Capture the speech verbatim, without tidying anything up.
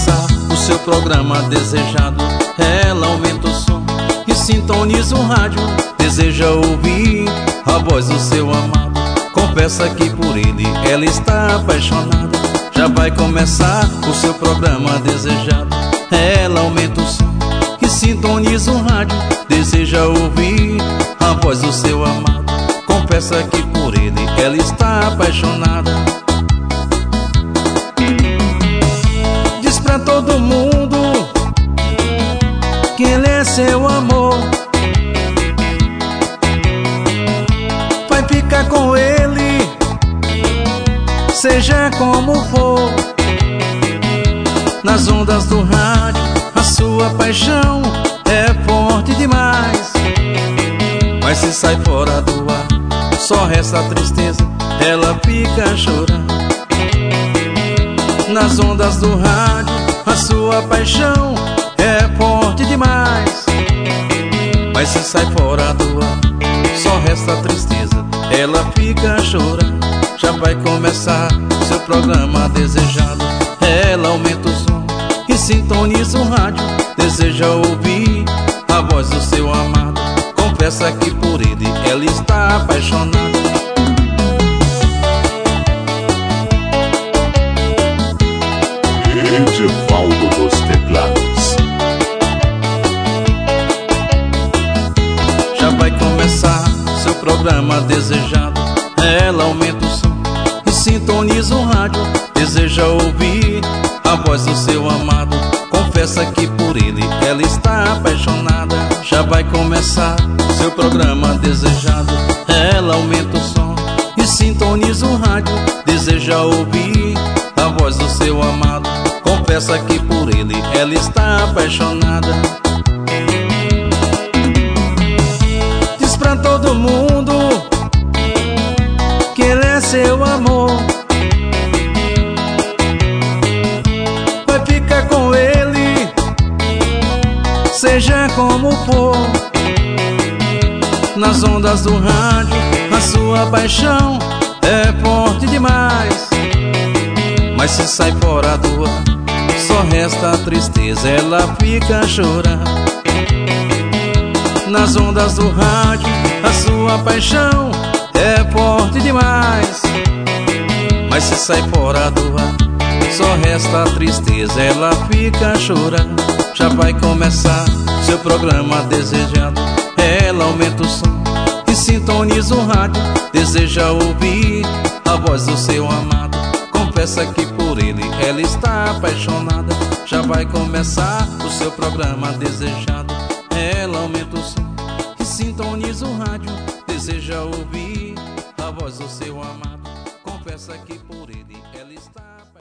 começar o seu programa desejado. Ela aumenta o som e sintoniza o rádio. Deseja ouvir a voz do seu amado. Confessa que por ele ela está apaixonada. Já vai começar o seu programa desejado. Ela aumenta o som e sintoniza o rádio. Deseja ouvir a voz do seu amado. Confessa que por ele ela está apaixonada. Diz pra todo mundo que ele é seu amor. Vai ficar com ele, seja como for. Nas ondas do rádio, a sua paixão é forte demais. Mas se sai fora do ar, só resta a tristeza, ela fica chorando. Nas ondas do rádio, a sua paixão é forte demais. Mas se sai fora do ar, só resta a tristeza, ela fica chorando. Já vai começar seu programa desejado. Ela aumenta o som e sintoniza o rádio. Deseja ouvir a voz do seu amado. Confessa que por ele ela está apaixonada. Edivaldo dos teclados. Já vai começar seu programa desejado. Ela aumenta o som e sintoniza o rádio. Deseja ouvir a voz do seu amado. Confessa que por ele ela está apaixonada. Já vai começar seu programa desejado. Ela aumenta o som e sintoniza o rádio. Deseja ouvir a voz do seu amado. Confessa que por ele ela está apaixonada. Diz pra todo mundo que ele é seu amor. Vai ficar com ele, seja como for. Nas ondas do rádio, a sua paixão é forte demais. Mas se sai fora do ar, só resta a tristeza, ela fica chorando. Nas ondas do rádio, a sua paixão é forte demais. Mas se sai fora do ar, só resta a tristeza, ela fica chorando. Já vai começar seu programa desejado. Ela aumenta o som e sintoniza o rádio. Deseja ouvir a voz do seu amado. Confessa que por ele ela está apaixonada. Já vai começar o seu programa desejado. Ela aumenta o som e sintoniza o rádio. Deseja ouvir a voz do seu amado. Confessa que por ele ela está apaixonada.